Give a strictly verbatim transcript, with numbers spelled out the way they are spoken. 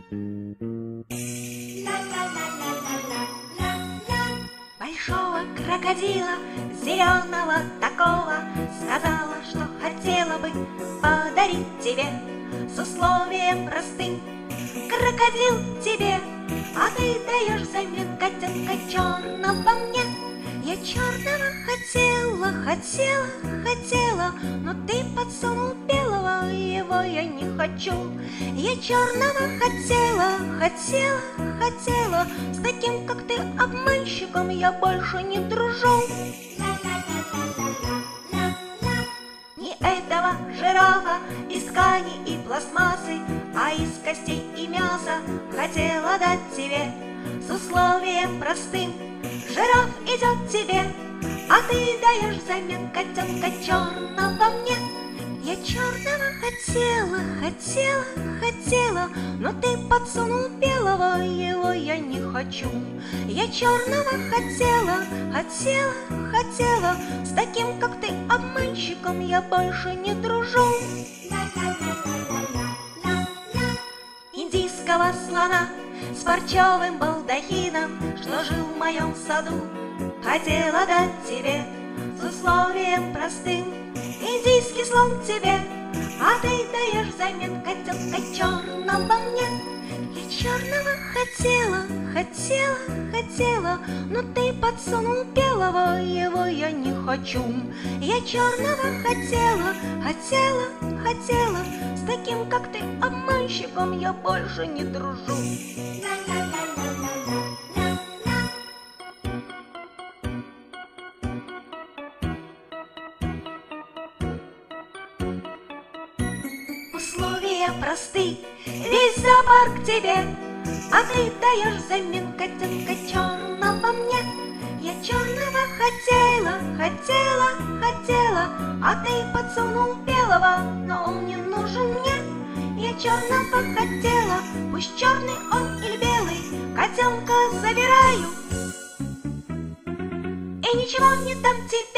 Большого крокодила, зеленого такого, сказала, что хотела бы подарить тебе с условием простым. Крокодил тебе, а ты даешь взамен котенка черного мне. Я черного хотела, хотела, хотела, но ты подсунул белого, его я не хочу. Я черного хотела, хотела, хотела, с таким, как ты, обманщиком, я больше не дружу. Не этого жирафа из ткани и пластмассы, а из костей и мяса хотела дать тебе с условием простым. Жираф идет тебе, а ты даешь взамен котенка черного мне. Я черного хотела, хотела, хотела, но ты подсунул белого, его я не хочу. Я черного хотела, хотела, хотела, с таким, как ты, обманщиком, я больше не дружу. Индийского слона с парчевым балдахином, что жил в моем саду, хотела дать тебе с условием простым. Индийский слон тебе, а ты даешь взамен котенка черного мне. Я черного хотела, хотела, хотела, но ты подсунул белого, его я не хочу. Я черного хотела, хотела, хотела, с таким, как ты, обманщиком, я больше не дружу. Условия просты, весь зоопарк тебе, а ты даешь взамен котенка черного мне. Я черного хотела, хотела, хотела, а ты подсунул белого, но он не нужен мне. Я черного хотела, пусть черный он или белый, котенка забираю и ничего не дам тебе.